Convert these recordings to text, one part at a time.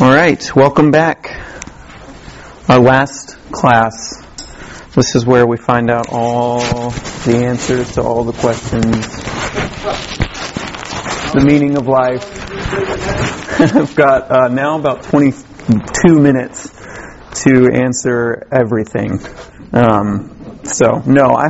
All right, welcome back. Our last class. This is where we find out all the answers to all the questions. The meaning of life. I've got now about 22 minutes to answer everything. I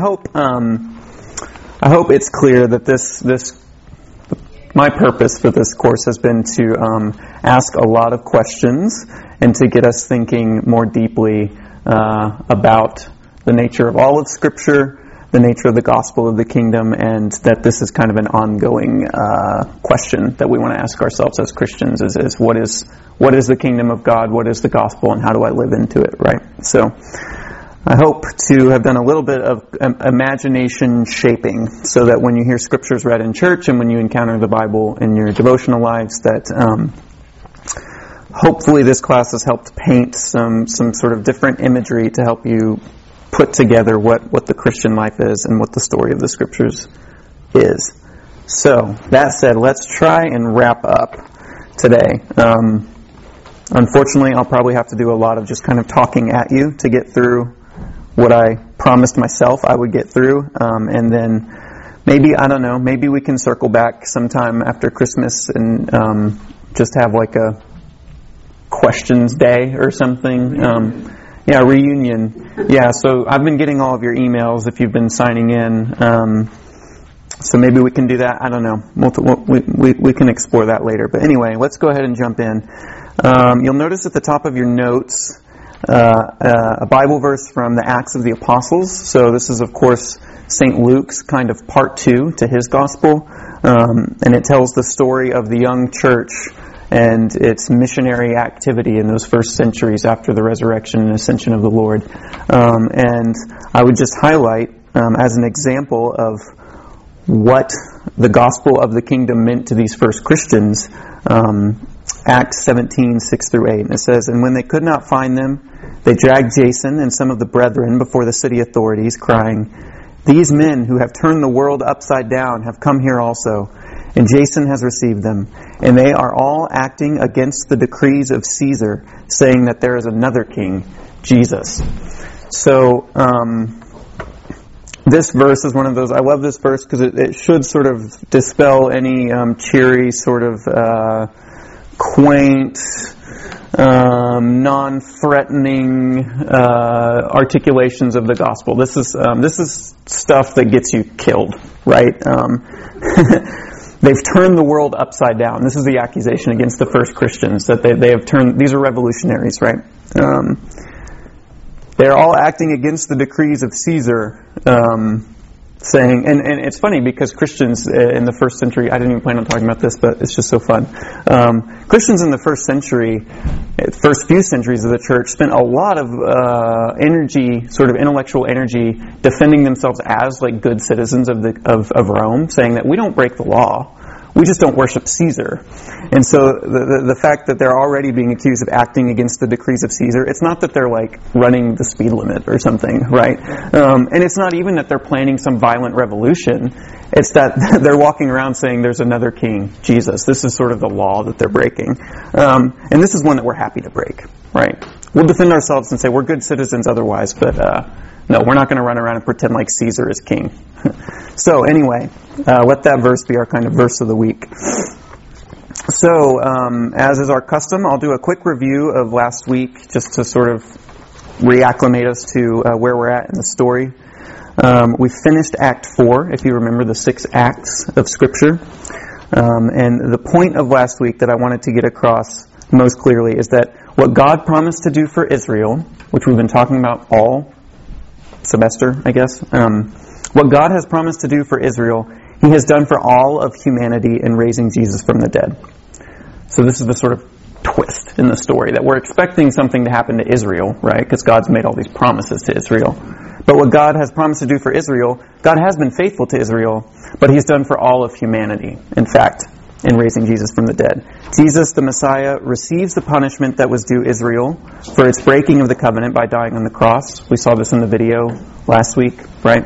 hope it's clear that this my purpose for this course has been to ask a lot of questions and to get us thinking more deeply about the nature of all of Scripture, the nature of the gospel of the kingdom, and that this is kind of an ongoing question that we want to ask ourselves as Christians: is what is the kingdom of God? What is the gospel, and how do I live into it? Right. So, I hope to have done a little bit of imagination shaping, so that when you hear scriptures read in church and when you encounter the Bible in your devotional lives, that hopefully this class has helped paint some sort of different imagery to help you put together what the Christian life is and what the story of the scriptures is. So, that said, let's try and wrap up today. Unfortunately, I'll probably have to do a lot of just kind of talking at you to get through what I promised myself I would get through, and then maybe we can circle back sometime after Christmas and just have like a questions day or something. Reunion. Yeah, so I've been getting all of your emails if you've been signing in, so maybe we can do that. I don't know. We can explore that later. But anyway, let's go ahead and jump in. You'll notice at the top of your notes a Bible verse from the Acts of the Apostles. So this is, of course, St. Luke's kind of part 2 to his gospel, and it tells the story of the young church and its missionary activity in those first centuries after the resurrection and ascension of the Lord. And I would just highlight, as an example of what the gospel of the kingdom meant to these first Christians, Acts 17, 6-8. And it says, "And when they could not find them, they dragged Jason and some of the brethren before the city authorities, crying, 'These men who have turned the world upside down have come here also, and Jason has received them. And they are all acting against the decrees of Caesar, saying that there is another king, Jesus.'" So, this verse is one of those. I love this verse because it should sort of dispel any cheery sort of quaint, non-threatening articulations of the gospel. This is stuff that gets you killed, right? They've turned the world upside down. This is the accusation against the first Christians, that they have turned. These are revolutionaries, right? They're all acting against the decrees of Caesar, saying, and it's funny because Christians in the first century, I didn't even plan on talking about this, but it's just so fun. Christians in the first century, first few centuries of the church, spent a lot of energy, sort of intellectual energy, defending themselves as like good citizens of Rome, saying that we don't break the law. We just don't worship Caesar. And so the fact that they're already being accused of acting against the decrees of Caesar, it's not that they're like running the speed limit or something, right? And it's not even that they're planning some violent revolution. It's that they're walking around saying there's another king, Jesus. This is sort of the law that they're breaking. And this is one that we're happy to break, right? We'll defend ourselves and say we're good citizens otherwise, but no, we're not going to run around and pretend like Caesar is king. So anyway, let that verse be our kind of verse of the week. So, as is our custom, I'll do a quick review of last week just to sort of reacclimate us to where we're at in the story. We finished Act 4, if you remember the 6 acts of Scripture. And the point of last week that I wanted to get across most clearly is that what God promised to do for Israel, which we've been talking about all semester, I guess, what God has promised to do for Israel, He has done for all of humanity in raising Jesus from the dead. So this is the sort of twist in the story, that we're expecting something to happen to Israel, right? Because God's made all these promises to Israel. But what God has promised to do for Israel, God has been faithful to Israel, but He's done for all of humanity, in fact, in raising Jesus from the dead. Jesus, the Messiah, receives the punishment that was due Israel for its breaking of the covenant by dying on the cross. We saw this in the video last week, right?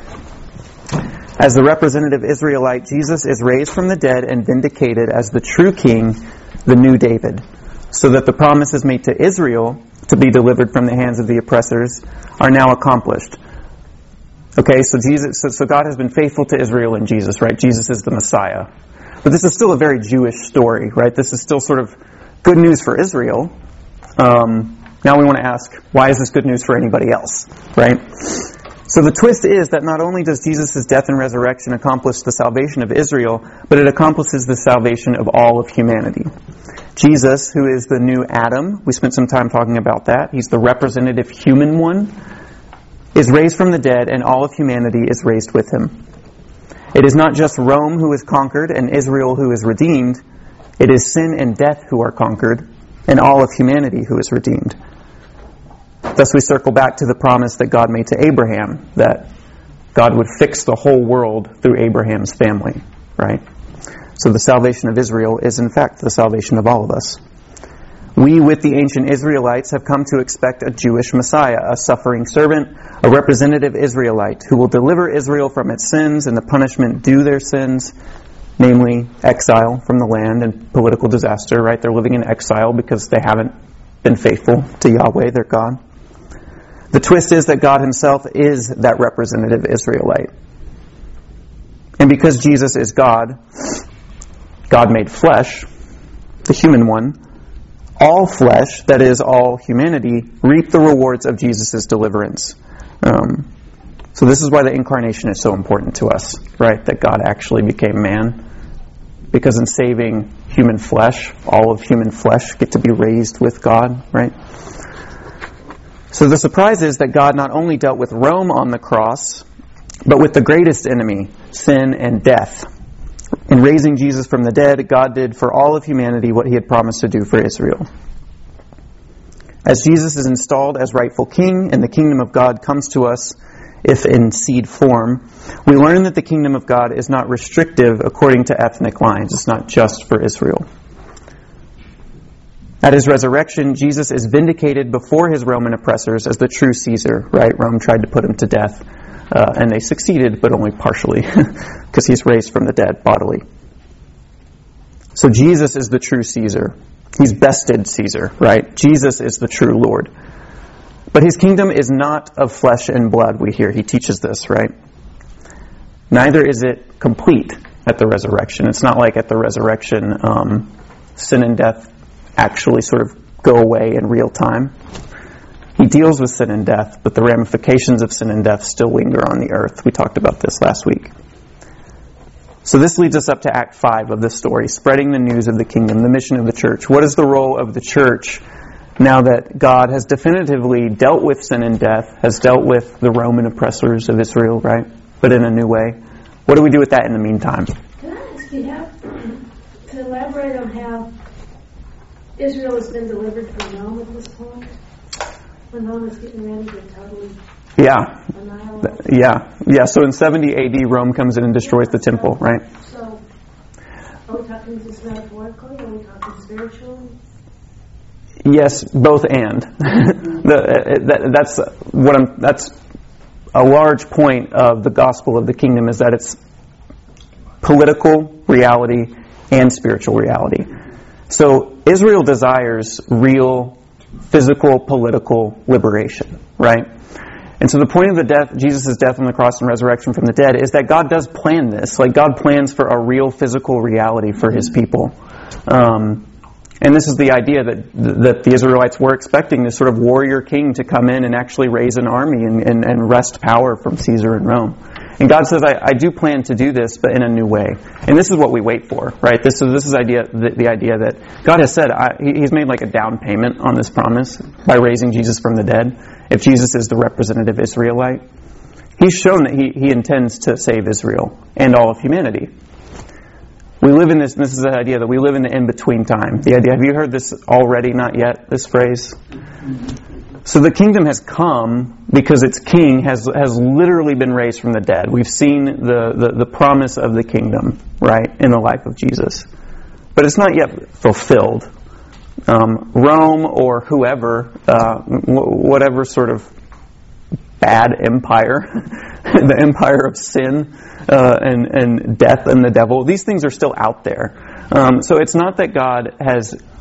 As the representative Israelite, Jesus is raised from the dead and vindicated as the true king, the new David. so that the promises made to Israel to be delivered from the hands of the oppressors are now accomplished. Okay, so God has been faithful to Israel in Jesus, right? Jesus is the Messiah. But this is still a very Jewish story, right? This is still sort of good news for Israel. Now we want to ask, why is this good news for anybody else, right? So the twist is that not only does Jesus' death and resurrection accomplish the salvation of Israel, but it accomplishes the salvation of all of humanity. Jesus, who is the new Adam, we spent some time talking about that. He's the representative human one, is raised from the dead, and all of humanity is raised with him. It is not just Rome who is conquered and Israel who is redeemed. It is sin and death who are conquered, and all of humanity who is redeemed. Thus we circle back to the promise that God made to Abraham, that God would fix the whole world through Abraham's family, right? So the salvation of Israel is in fact the salvation of all of us. We, with the ancient Israelites, have come to expect a Jewish Messiah, a suffering servant, a representative Israelite, who will deliver Israel from its sins and the punishment due their sins, namely exile from the land and political disaster, right? They're living in exile because they haven't been faithful to Yahweh, their God. The twist is that God himself is that representative Israelite. And because Jesus is God, God made flesh, the human one, all flesh, that is, all humanity, reap the rewards of Jesus' deliverance. So this is why the incarnation is so important to us, right? That God actually became man. Because in saving human flesh, all of human flesh get to be raised with God, right? So the surprise is that God not only dealt with Rome on the cross, but with the greatest enemy, sin and death. In raising Jesus from the dead, God did for all of humanity what he had promised to do for Israel. As Jesus is installed as rightful king and the kingdom of God comes to us, if in seed form, we learn that the kingdom of God is not restrictive according to ethnic lines. It's not just for Israel. At his resurrection, Jesus is vindicated before his Roman oppressors as the true Caesar, right? Rome tried to put him to death, and they succeeded, but only partially, because he's raised from the dead bodily. So Jesus is the true Caesar. He's bested Caesar, right? Jesus is the true Lord. But his kingdom is not of flesh and blood, we hear. He teaches this, right? Neither is it complete at the resurrection. It's not like at the resurrection, sin and death actually sort of go away in real time. He deals with sin and death, but the ramifications of sin and death still linger on the earth. We talked about this last week. So this leads us up to Act 5 of this story, spreading the news of the kingdom, the mission of the church. What is the role of the church now that God has definitively dealt with sin and death, has dealt with the Roman oppressors of Israel, right? But in a new way. What do we do with that in the meantime? Can I ask you to elaborate on how Israel has been delivered from Rome at this point? When Rome is getting ready to totally annihilate? Yeah. So in 70 AD, Rome comes in and destroys the temple, right? So, are we talking just metaphorically? Are we talking spiritually? Yes, both and. That's a large point of the gospel of the kingdom, is that it's political reality and spiritual reality. So Israel desires real physical, political liberation, right? And so the point of the death, Jesus' death on the cross and resurrection from the dead, is that God does plan this. Like, God plans for a real physical reality for his people. And this is the idea that the Israelites were expecting, this sort of warrior king to come in and actually raise an army and wrest power from Caesar and Rome. And God says, I do plan to do this, but in a new way. And this is what we wait for, right? This is the idea that God has said, he's made like a down payment on this promise by raising Jesus from the dead. If Jesus is the representative Israelite, he's shown that he intends to save Israel and all of humanity. We live in this is the idea that we live in the in-between time. The idea, have you heard this already, not yet, this phrase? So the kingdom has come because its king has literally been raised from the dead. We've seen the promise of the kingdom, right, in the life of Jesus. But it's not yet fulfilled. Rome or whoever, whatever sort of bad empire, the empire of sin and death and the devil, these things are still out there. So it's not that God has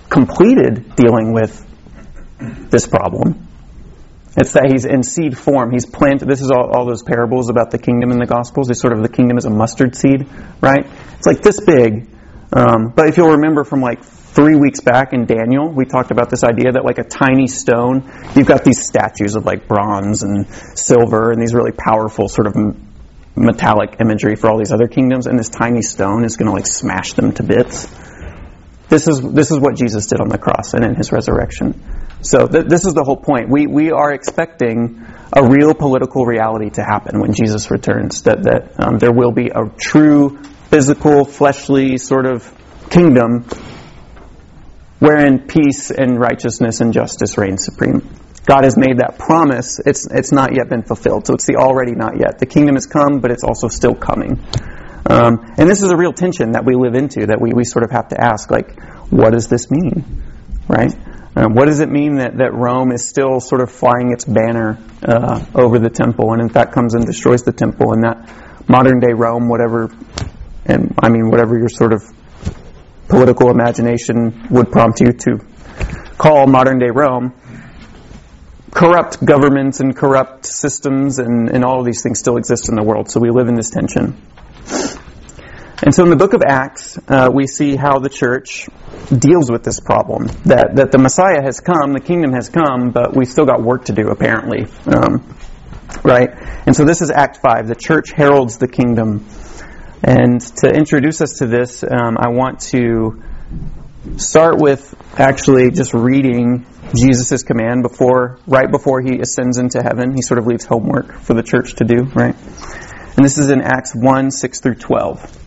completed dealing with this problem. It's that he's in seed form. He's planted. This is all those parables about the kingdom in the Gospels. It's sort of the kingdom as a mustard seed, right? It's like this big. But if you'll remember from like 3 weeks back in Daniel, we talked about this idea that like a tiny stone, you've got these statues of like bronze and silver and these really powerful sort of metallic imagery for all these other kingdoms, and this tiny stone is going to like smash them to bits. This is what Jesus did on the cross and in his resurrection. So this is the whole point. We are expecting a real political reality to happen when Jesus returns. That there will be a true physical, fleshly sort of kingdom wherein peace and righteousness and justice reign supreme. God has made that promise. It's not yet been fulfilled. So it's the already not yet. The kingdom has come, but it's also still coming. And this is a real tension that we live into, that we sort of have to ask, like, what does this mean? Right? What does it mean that Rome is still sort of flying its banner over the temple, and in fact comes and destroys the temple, and that modern day Rome, whatever your sort of political imagination would prompt you to call modern day Rome, corrupt governments and corrupt systems and all of these things still exist in the world. So we live in this tension. And so in the book of Acts, we see how the church deals with this problem. That the Messiah has come, the kingdom has come, but we've still got work to do, apparently. Right? And so this is Act 5. The church heralds the kingdom. And to introduce us to this, I want to start with actually just reading Jesus' command right before he ascends into heaven. He sort of leaves homework for the church to do, right? And this is in Acts 1, 6 through 12.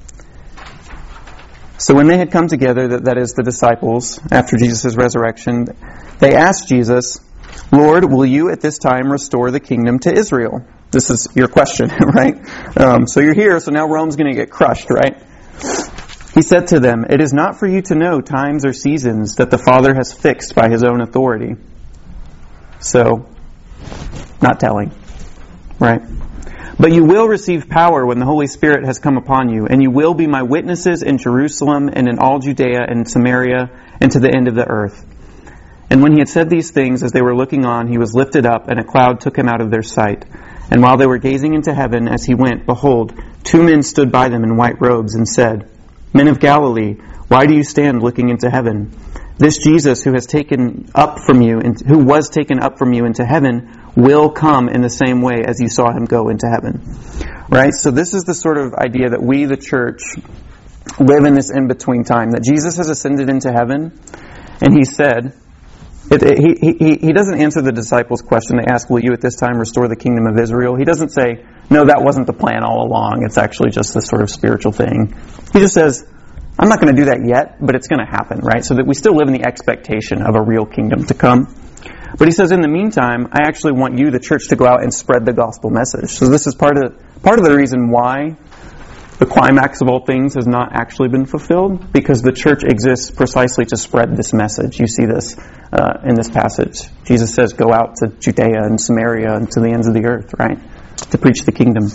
So when they had come together, that is the disciples, after Jesus' resurrection, they asked Jesus, "Lord, will you at this time restore the kingdom to Israel?" This is your question, right? So you're here, so now Rome's going to get crushed, right? He said to them, "It is not for you to know times or seasons that the Father has fixed by his own authority." So, not telling, right? "But you will receive power when the Holy Spirit has come upon you, and you will be my witnesses in Jerusalem and in all Judea and Samaria and to the end of the earth." And when he had said these things, as they were looking on, he was lifted up, and a cloud took him out of their sight. And while they were gazing into heaven as he went, behold, 2 men stood by them in white robes and said, "Men of Galilee, why do you stand looking into heaven? This Jesus who was taken up from you into heaven will come in the same way as you saw him go into heaven." Right? So this is the sort of idea that we, the church, live in this in-between time. That Jesus has ascended into heaven, and he said, he doesn't answer the disciples' question. They ask, "Will you at this time restore the kingdom of Israel?" He doesn't say, "No, that wasn't the plan all along. It's actually just this sort of spiritual thing." He just says, "I'm not going to do that yet, but it's going to happen," right? So that we still live in the expectation of a real kingdom to come. But he says, in the meantime, I actually want you, the church, to go out and spread the gospel message. So this is part of the reason why the climax of all things has not actually been fulfilled, because the church exists precisely to spread this message. You see this in this passage. Jesus says, "Go out to Judea and Samaria and to the ends of the earth," right? To preach the kingdom.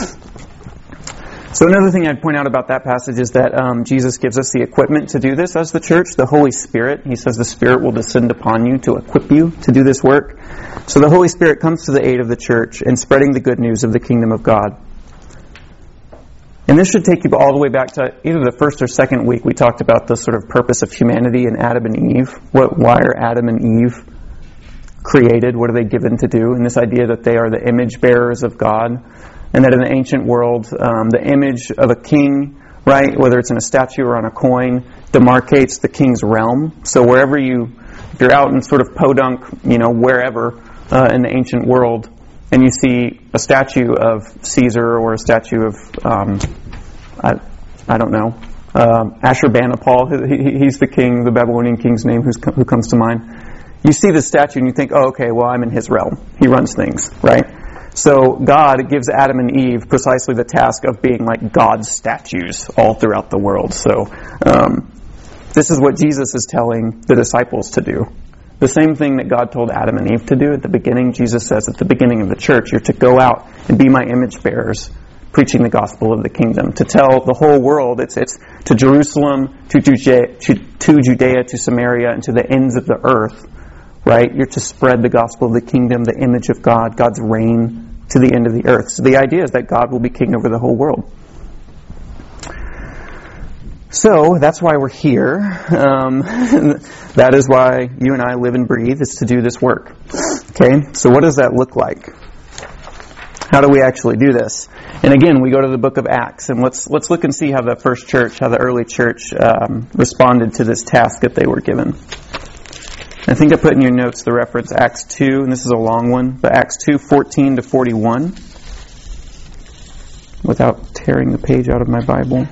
So another thing I'd point out about that passage is that Jesus gives us the equipment to do this as the church, the Holy Spirit. He says the Spirit will descend upon you to equip you to do this work. So the Holy Spirit comes to the aid of the church in spreading the good news of the kingdom of God. And this should take you all the way back to either the first or second week. We talked about the sort of purpose of humanity and Adam and Eve. Why are Adam and Eve created? What are they given to do? And this idea that they are the image bearers of God. And that in the ancient world, the image of a king, right, whether it's in a statue or on a coin, demarcates the king's realm. So if you're out in sort of Podunk, wherever in the ancient world, and you see a statue of Caesar or a statue of, I don't know, Ashurbanipal, he's the king, the Babylonian king's name who comes to mind. You see the statue and you think, oh, okay, well, I'm in his realm. He runs things, right? So God gives Adam and Eve precisely the task of being like God's statues all throughout the world. So this is what Jesus is telling the disciples to do. The same thing that God told Adam and Eve to do at the beginning, Jesus says at the beginning of the church, you're to go out and be my image bearers, preaching the gospel of the kingdom, to tell the whole world. It's to Jerusalem, to Judea, to Samaria, and to the ends of the earth, right? You're to spread the gospel of the kingdom, the image of God, God's reign to the end of the earth. So the idea is that God will be king over the whole world. So that's why we're here. That is why you and I live and breathe, is to do this work. Okay, so what does that look like? How do we actually do this? And again, we go to the book of Acts, and let's look and see how the first church, how the early church responded to this task that they were given. I think I put in your notes the reference Acts 2, and this is a long one, but Acts 2, 14 to 41, without tearing the page out of my Bible.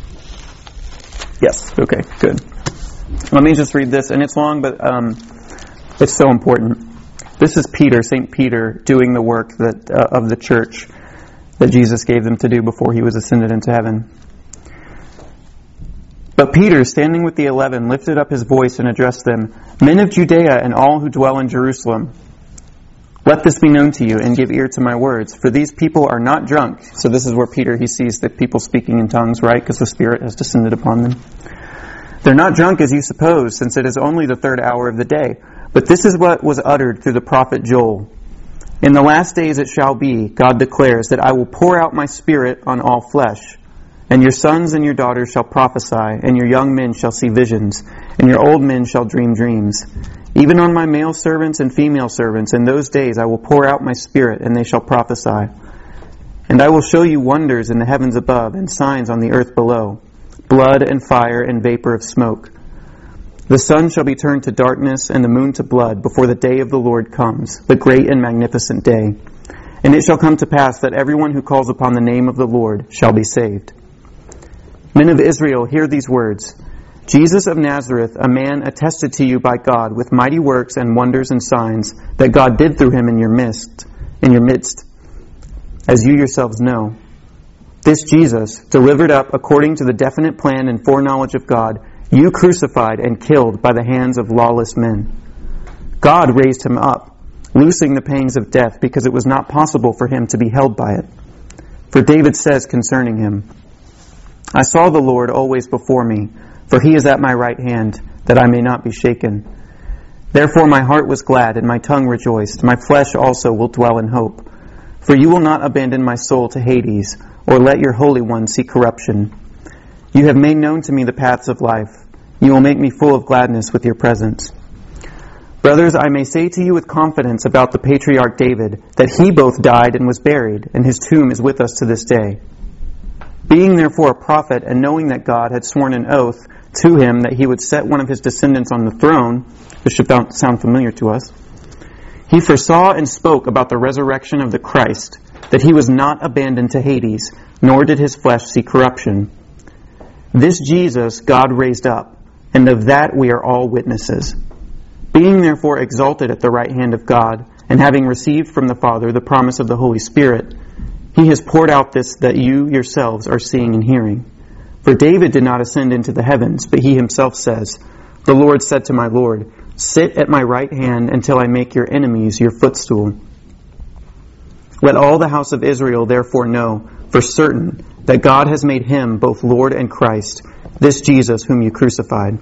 Yes, okay, good. Let me just read this, and it's long, but it's so important. This is Peter, St. Peter, doing the work that of the church that Jesus gave them to do before he was ascended into heaven. But Peter, standing with the 11, lifted up his voice and addressed them, "Men of Judea and all who dwell in Jerusalem, let this be known to you, and give ear to my words. For these people are not drunk." So this is where Peter, he sees the people speaking in tongues, right? Because the Spirit has descended upon them. "They're not drunk as you suppose, since it is only the 3rd hour of the day. But this is what was uttered through the prophet Joel. In the last days it shall be, God declares, that I will pour out my Spirit on all flesh. And your sons and your daughters shall prophesy, and your young men shall see visions, and your old men shall dream dreams. Even on my male servants and female servants, in those days I will pour out my Spirit, and they shall prophesy. And I will show you wonders in the heavens above, and signs on the earth below, blood and fire and vapor of smoke. The sun shall be turned to darkness and the moon to blood before the day of the Lord comes, the great and magnificent day. And it shall come to pass that everyone who calls upon the name of the Lord shall be saved. Men of Israel, hear these words. Jesus of Nazareth, a man attested to you by God with mighty works and wonders and signs that God did through him in your midst, as you yourselves know. This Jesus, delivered up according to the definite plan and foreknowledge of God, you crucified and killed by the hands of lawless men. God raised him up, loosing the pangs of death, because it was not possible for him to be held by it. For David says concerning him, I saw the Lord always before me, for he is at my right hand, that I may not be shaken. Therefore my heart was glad, and my tongue rejoiced. My flesh also will dwell in hope. For you will not abandon my soul to Hades, or let your Holy One see corruption. You have made known to me the paths of life. You will make me full of gladness with your presence. Brothers, I may say to you with confidence about the patriarch David, that he both died and was buried, and his tomb is with us to this day. Being therefore a prophet, and knowing that God had sworn an oath to him that he would set one of his descendants on the throne, this should sound familiar to us, he foresaw and spoke about the resurrection of the Christ, that he was not abandoned to Hades, nor did his flesh see corruption. This Jesus God raised up, and of that we are all witnesses. Being therefore exalted at the right hand of God, and having received from the Father the promise of the Holy Spirit, he has poured out this that you yourselves are seeing and hearing. For David did not ascend into the heavens, but he himself says, The Lord said to my Lord, Sit at my right hand until I make your enemies your footstool. Let all the house of Israel therefore know for certain that God has made him both Lord and Christ, this Jesus whom you crucified.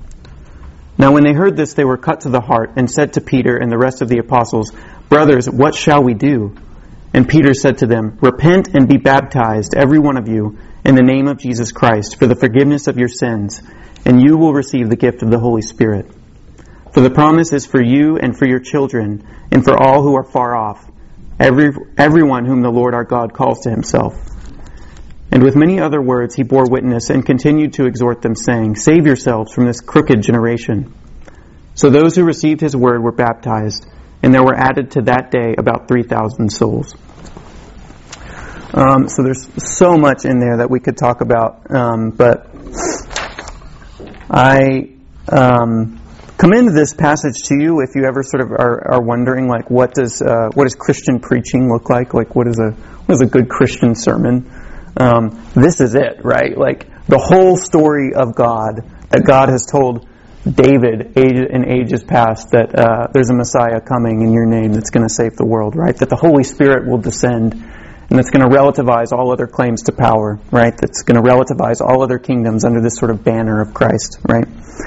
Now when they heard this, they were cut to the heart, and said to Peter and the rest of the apostles, Brothers, what shall we do? And Peter said to them, Repent and be baptized, every one of you, in the name of Jesus Christ, for the forgiveness of your sins, and you will receive the gift of the Holy Spirit. For the promise is for you and for your children, and for all who are far off, everyone whom the Lord our God calls to himself. And with many other words he bore witness and continued to exhort them, saying, Save yourselves from this crooked generation. So those who received his word were baptized, and there were added to that day about 3,000 souls. So there's so much in there that we could talk about, but I commend this passage to you if you ever sort of are wondering, like, what does Christian preaching look like? Like, what is a good Christian sermon? This is it, right? Like, the whole story of God, that God has told David in ages past, that there's a Messiah coming in your name that's going to save the world, right? That the Holy Spirit will descend and that's going to relativize all other claims to power, right? That's going to relativize all other kingdoms under this sort of banner of Christ, right?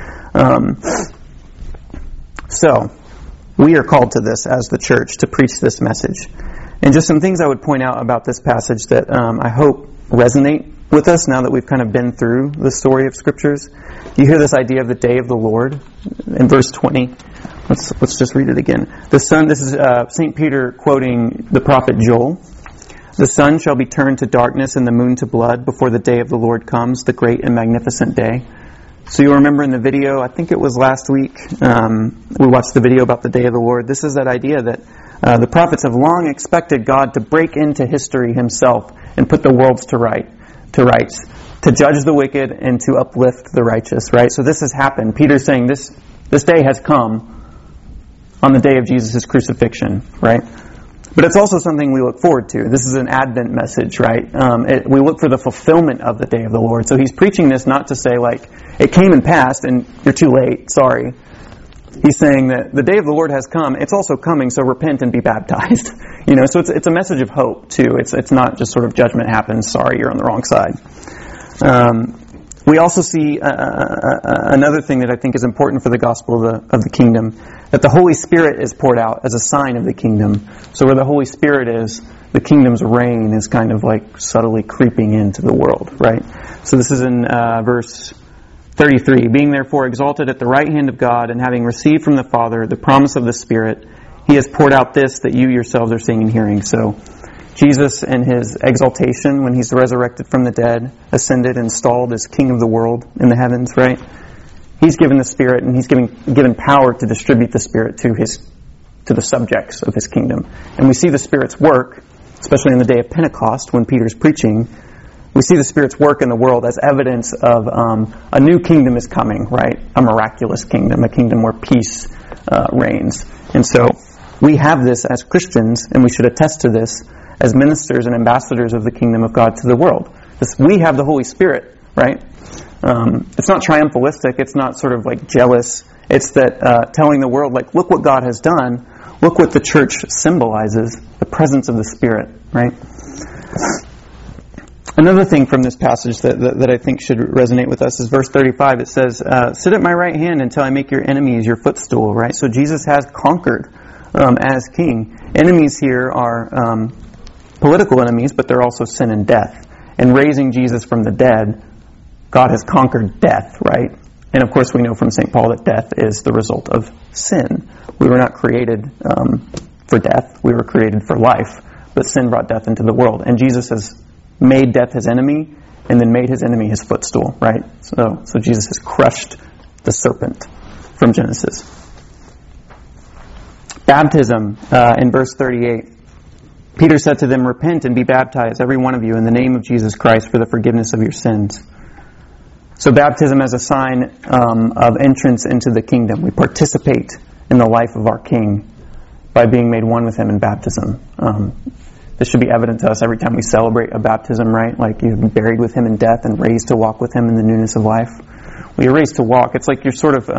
So, we are called to this as the church, to preach this message. And just some things I would point out about this passage that I hope resonate with us now that we've kind of been through the story of Scriptures. You hear this idea of the day of the Lord in verse 20. Let's just read it again. This is St. Peter quoting the prophet Joel. The sun shall be turned to darkness and the moon to blood before the day of the Lord comes, the great and magnificent day. So you'll remember in the video, I think it was last week, we watched the video about the day of the Lord. This is that idea that the prophets have long expected God to break into history himself and put the worlds to rights, to judge the wicked and to uplift the righteous, right? So this has happened. Peter's saying this day has come on the day of Jesus' crucifixion, right? But it's also something we look forward to. This is an Advent message, right? We look for the fulfillment of the day of the Lord. So he's preaching this not to say, like, it came and passed and you're too late, sorry. He's saying that the day of the Lord has come. It's also coming, so repent and be baptized. So it's a message of hope, too. It's not just sort of judgment happens, sorry, you're on the wrong side. We also see another thing that I think is important for the gospel of the kingdom, that the Holy Spirit is poured out as a sign of the kingdom. So where the Holy Spirit is, the kingdom's reign is kind of like subtly creeping into the world, right? So this is in verse 33. Being therefore exalted at the right hand of God, and having received from the Father the promise of the Spirit, He has poured out this that you yourselves are seeing and hearing. So Jesus and His exaltation when He's resurrected from the dead, ascended, installed as King of the world in the heavens, right? He's given the Spirit, and He's given power to distribute the Spirit to the subjects of His kingdom. And we see the Spirit's work, especially on the day of Pentecost when Peter's preaching. We see the Spirit's work in the world as evidence of a new kingdom is coming, right? A miraculous kingdom, a kingdom where peace reigns. And so we have this as Christians, and we should attest to this as ministers and ambassadors of the kingdom of God to the world. We have the Holy Spirit, right? It's not triumphalistic. It's not sort of like jealous. It's that telling the world, like, look what God has done. Look what the church symbolizes, the presence of the Spirit, right? Another thing from this passage that I think should resonate with us is verse 35. It says, sit at my right hand until I make your enemies your footstool, right? So Jesus has conquered as king. Enemies here are political enemies, but they're also sin and death. And raising Jesus from the dead, God has conquered death, right? And of course we know from St. Paul that death is the result of sin. We were not created for death. We were created for life. But sin brought death into the world. And Jesus has made death his enemy, and then made his enemy his footstool, right? So Jesus has crushed the serpent from Genesis. Baptism, in verse 38. Peter said to them, repent and be baptized, every one of you, in the name of Jesus Christ for the forgiveness of your sins. So baptism as a sign of entrance into the kingdom. We participate in the life of our King by being made one with Him in baptism. This should be evident to us every time we celebrate a baptism, right? Like you've been buried with Him in death and raised to walk with Him in the newness of life. Well, you're raised to walk. It's like you're sort of...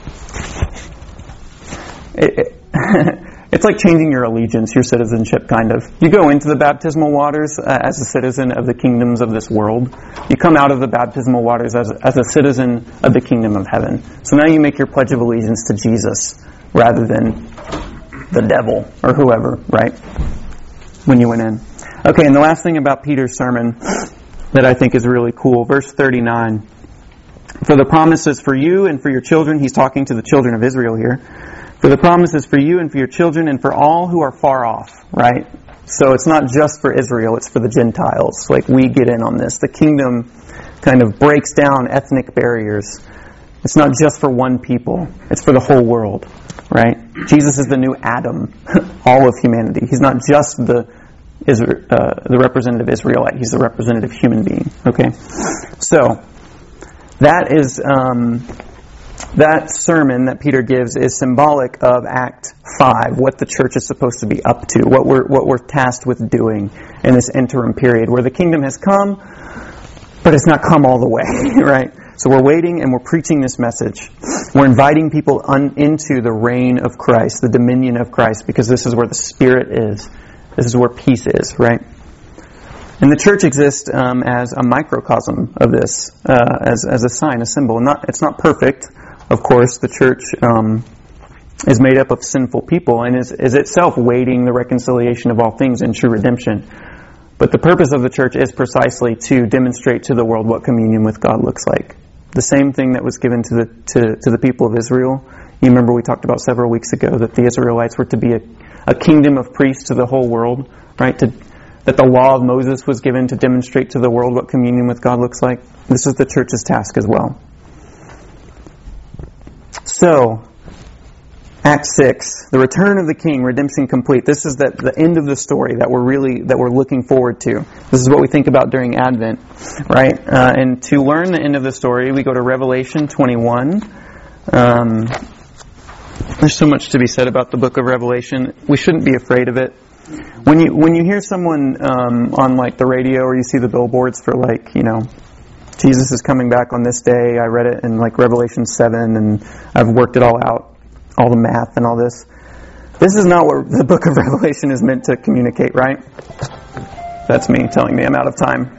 it's like changing your allegiance, your citizenship, kind of. You go into the baptismal waters as a citizen of the kingdoms of this world. You come out of the baptismal waters as a citizen of the kingdom of heaven. So now you make your pledge of allegiance to Jesus rather than the devil or whoever, right? When you went in. Okay, and the last thing about Peter's sermon that I think is really cool, verse 39. For the promises for you and for your children, he's talking to the children of Israel here. For the promises for you and for your children and for all who are far off, right? So it's not just for Israel, it's for the Gentiles. Like we get in on this. The kingdom kind of breaks down ethnic barriers. It's not just for one people, it's for the whole world. Right? Jesus is the new Adam, all of humanity. He's not just the representative Israelite. He's the representative human being. Okay? So, that is that sermon that Peter gives is symbolic of Act 5, what the church is supposed to be up to, what we're tasked with doing in this interim period, where the kingdom has come, but it's not come all the way, right? So we're waiting and we're preaching this message. We're inviting people into the reign of Christ, the dominion of Christ, because this is where the Spirit is. This is where peace is, right? And the church exists as a microcosm of this, as a sign, a symbol. It's not perfect, of course. The church is made up of sinful people and is itself waiting the reconciliation of all things in true redemption. But the purpose of the church is precisely to demonstrate to the world what communion with God looks like. The same thing that was given to the people of Israel. You remember we talked about several weeks ago that the Israelites were to be a kingdom of priests to the whole world, right? That the law of Moses was given to demonstrate to the world what communion with God looks like. This is the church's task as well. So, Acts 6, the return of the King, redemption complete. This is the end of the story that we're looking forward to. This is what we think about during Advent, right? And to learn the end of the story, we go to Revelation 21. There's so much to be said about the book of Revelation. We shouldn't be afraid of it. When you hear someone on like the radio or you see the billboards for like, Jesus is coming back on this day. I read it in like Revelation 7 and I've worked it all out, all the math and all this. This is not what the book of Revelation is meant to communicate, right? That's me telling me I'm out of time.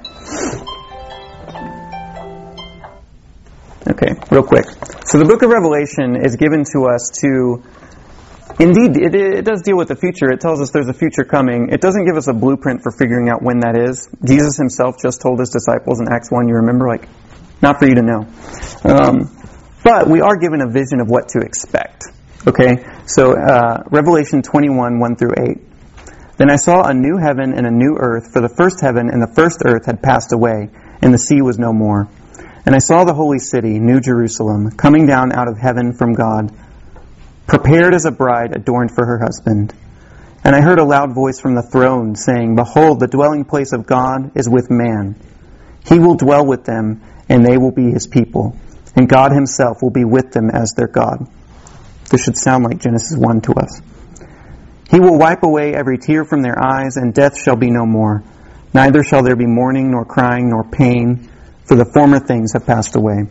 Okay, real quick. So the book of Revelation is given to us to, indeed, it does deal with the future. It tells us there's a future coming. It doesn't give us a blueprint for figuring out when that is. Jesus himself just told his disciples in Acts 1, you remember, not for you to know. But we are given a vision of what to expect. Okay, so Revelation 21, 1 through 8. Then I saw a new heaven and a new earth, for the first heaven and the first earth had passed away, and the sea was no more. And I saw the holy city, New Jerusalem, coming down out of heaven from God, prepared as a bride adorned for her husband. And I heard a loud voice from the throne saying, Behold, the dwelling place of God is with man. He will dwell with them, and they will be his people. And God himself will be with them as their God. This should sound like Genesis 1 to us. He will wipe away every tear from their eyes, and death shall be no more. Neither shall there be mourning, nor crying, nor pain, for the former things have passed away.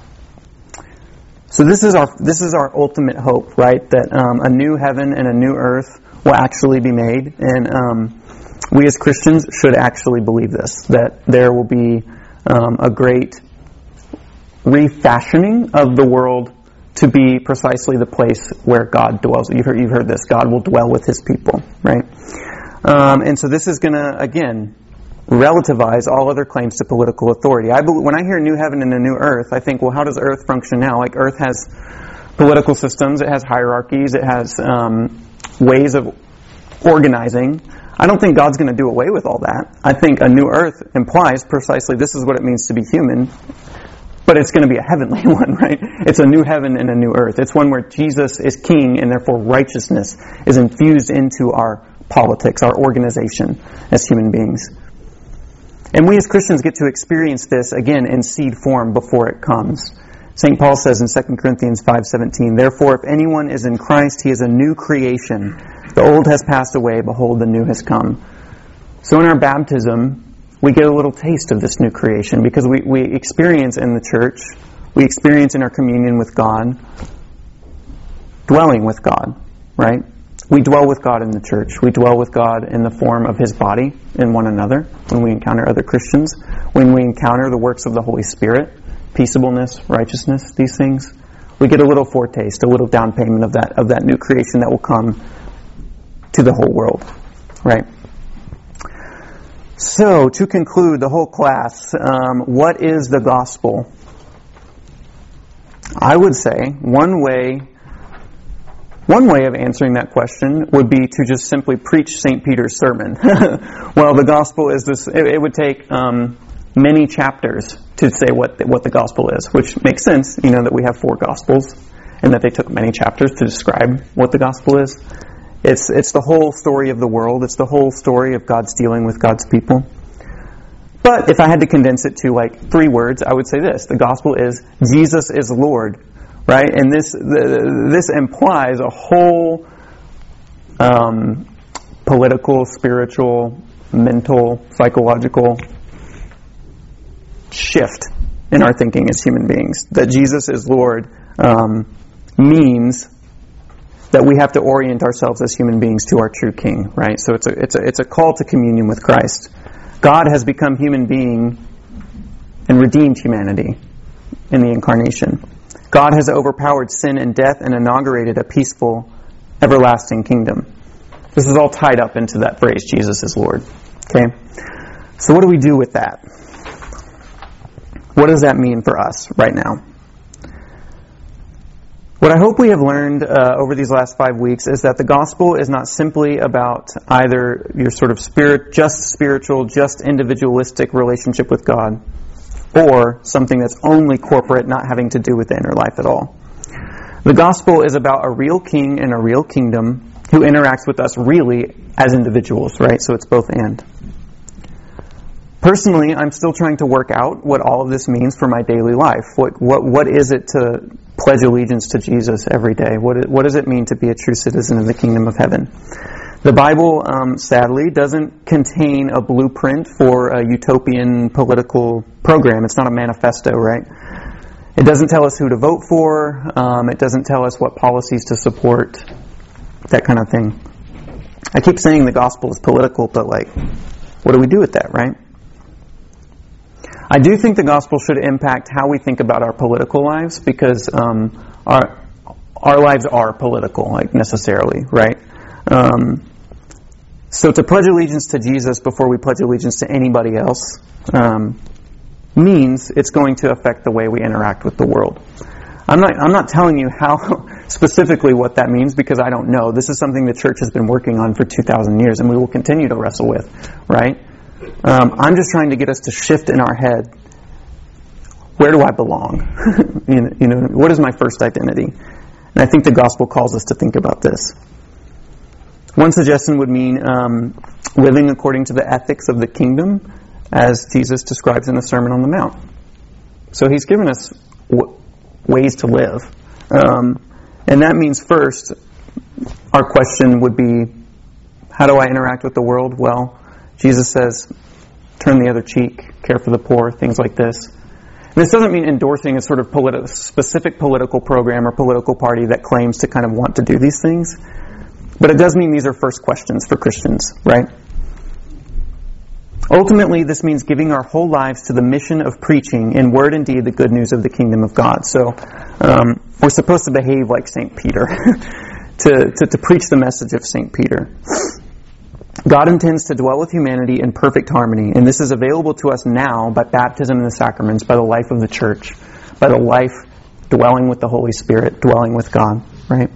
So this is our ultimate hope, right? That a new heaven and a new earth will actually be made. And we as Christians should actually believe this, that there will be a great refashioning of the world to be precisely the place where God dwells. You've heard this. God will dwell with his people, right? And so this is going to, again, relativize all other claims to political authority. When I hear new heaven and a new earth, I think, well, how does earth function now? Like, earth has political systems, it has hierarchies, it has ways of organizing. I don't think God's going to do away with all that. I think a new earth implies precisely this is what it means to be human, but it's going to be a heavenly one, right? It's a new heaven and a new earth. It's one where Jesus is king, and therefore righteousness is infused into our politics, our organization as human beings. And we as Christians get to experience this, again, in seed form before it comes. St. Paul says in 2 Corinthians 5:17, Therefore, if anyone is in Christ, he is a new creation. The old has passed away, behold, the new has come. So in our baptism, we get a little taste of this new creation, because we experience in the church, we experience in our communion with God, dwelling with God, right? We dwell with God in the church. We dwell with God in the form of his body in one another when we encounter other Christians, when we encounter the works of the Holy Spirit, peaceableness, righteousness, these things. We get a little foretaste, a little down payment of that new creation that will come to the whole world, right? So, to conclude the whole class, what is the gospel? I would say one way of answering that question would be to just simply preach St. Peter's sermon. Well, the gospel is this. It would take many chapters to say what the gospel is, which makes sense. That we have 4 gospels, and that they took many chapters to describe what the gospel is. It's the whole story of the world. It's the whole story of God's dealing with God's people. But if I had to condense it to 3 words, I would say this: the gospel is Jesus is Lord. Right, and this implies a whole political, spiritual, mental, psychological shift in our thinking as human beings. That Jesus is Lord means that we have to orient ourselves as human beings to our true King. Right, so it's a call to communion with Christ. God has become human being and redeemed humanity in the incarnation. God has overpowered sin and death and inaugurated a peaceful, everlasting kingdom. This is all tied up into that phrase, Jesus is Lord. Okay? So what do we do with that? What does that mean for us right now? What I hope we have learned over these last 5 weeks is that the gospel is not simply about either your sort of just spiritual, just individualistic relationship with God, or something that's only corporate, not having to do with the inner life at all. The gospel is about a real king and a real kingdom who interacts with us really as individuals, right? So it's both and. Personally, I'm still trying to work out what all of this means for my daily life. What is it to pledge allegiance to Jesus every day? What does it mean to be a true citizen of the kingdom of heaven? The Bible, sadly, doesn't contain a blueprint for a utopian political program. It's not a manifesto, right? It doesn't tell us who to vote for. It doesn't tell us what policies to support, that kind of thing. I keep saying the gospel is political, but what do we do with that, right? I do think the gospel should impact how we think about our political lives, because our lives are political, necessarily, right? So to pledge allegiance to Jesus before we pledge allegiance to anybody else means it's going to affect the way we interact with the world. I'm not telling you how specifically what that means, because I don't know. This is something the church has been working on for 2,000 years, and we will continue to wrestle with, right? I'm just trying to get us to shift in our head. Where do I belong? What is my first identity? And I think the gospel calls us to think about this. One suggestion would mean living according to the ethics of the kingdom, as Jesus describes in the Sermon on the Mount. So he's given us ways to live. And that means first, our question would be, how do I interact with the world? Well, Jesus says, turn the other cheek, care for the poor, things like this. And this doesn't mean endorsing a sort of specific political program or political party that claims to kind of want to do these things. But it does mean these are first questions for Christians, right? Ultimately, this means giving our whole lives to the mission of preaching, in word and deed, the good news of the kingdom of God. So we're supposed to behave like St. Peter, to preach the message of St. Peter. God intends to dwell with humanity in perfect harmony, and this is available to us now by baptism and the sacraments, by the life of the church, by the life dwelling with the Holy Spirit, dwelling with God, right?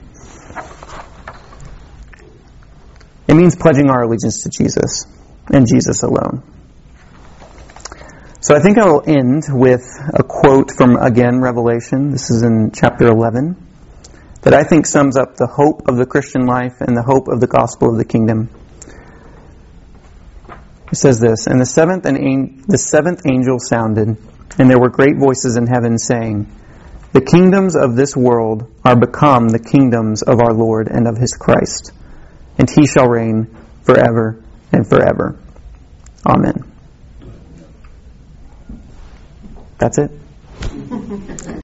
It means pledging our allegiance to Jesus and Jesus alone. So I think I will end with a quote from, again, Revelation. This is in chapter 11, that I think sums up the hope of the Christian life and the hope of the gospel of the kingdom. It says this, and the seventh angel sounded, and there were great voices in heaven saying, the kingdoms of this world are become the kingdoms of our Lord and of his Christ, and he shall reign forever and forever. Amen. That's it.